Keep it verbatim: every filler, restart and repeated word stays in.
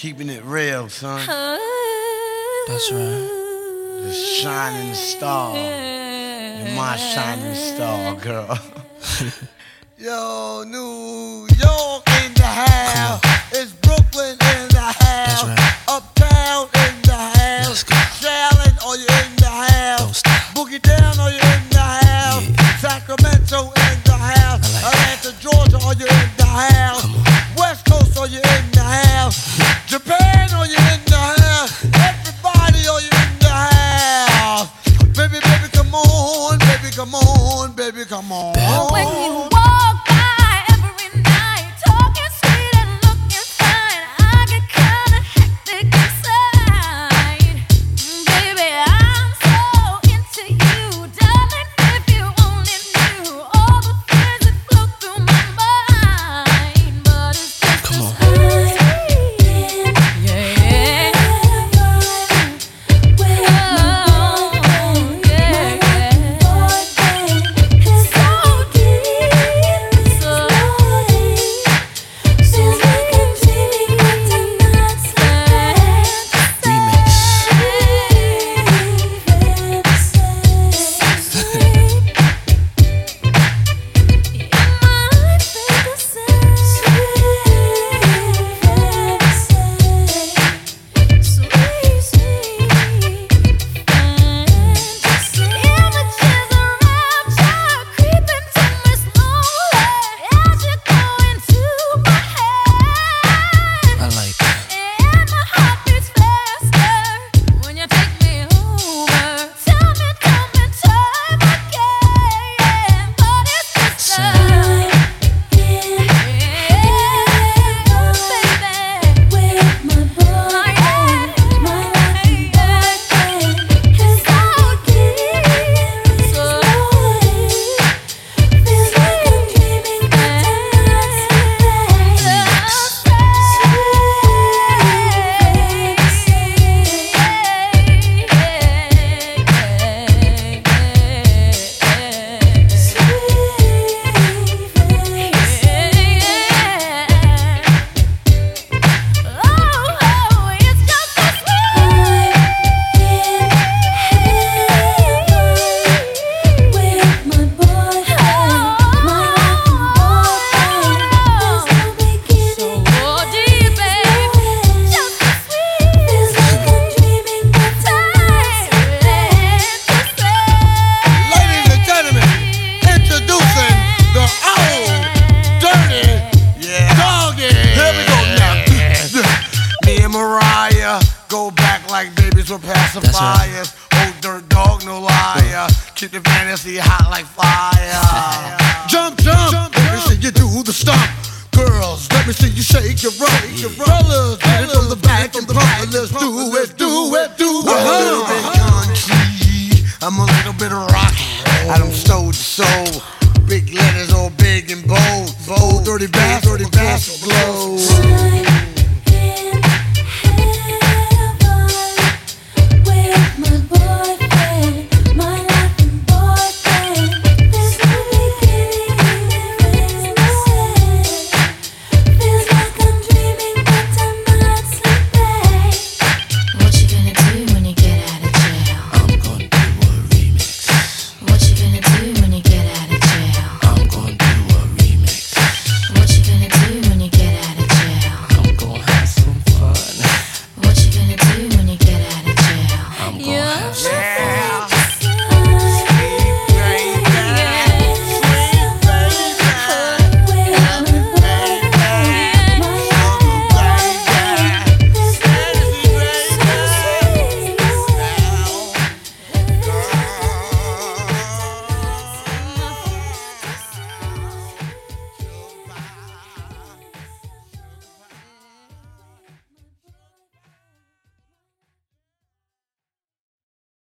Keeping it real, son. That's right. The shining star. You're my shining star, girl. Yo, New York in the house. It's Brooklyn in the house. That's right. Uptown in the house. Let's go. Shaolin, are you in the house? Don't stop. Boogie Down, are you in the house? Yeah. Sacramento in the house. I like Atlanta, Georgia, are you in the house? Come on. West Coast, are you in the house? Japan, are you in the house? Everybody, are you in the house? Baby, baby, come on, baby, come on, baby, come on. When you walk by every night, talking sweet and looking fine, I get kinda hectic inside. Baby, I'm so into you, darling. If you only knew all the things that flow through my mind, but it's just Come on. Mariah, go back like babies with pacifiers. Old dirt dog, no liar. Keep the fantasy hot like fire. Jump, jump, jump, let me see you do the stomp. Girls, let me see you shake your rump. Yeah. Fellas, get it from the back and front. Let's do it, do it, do it. I'm a little bit country, I'm a little bit rock. I'm soul to soul.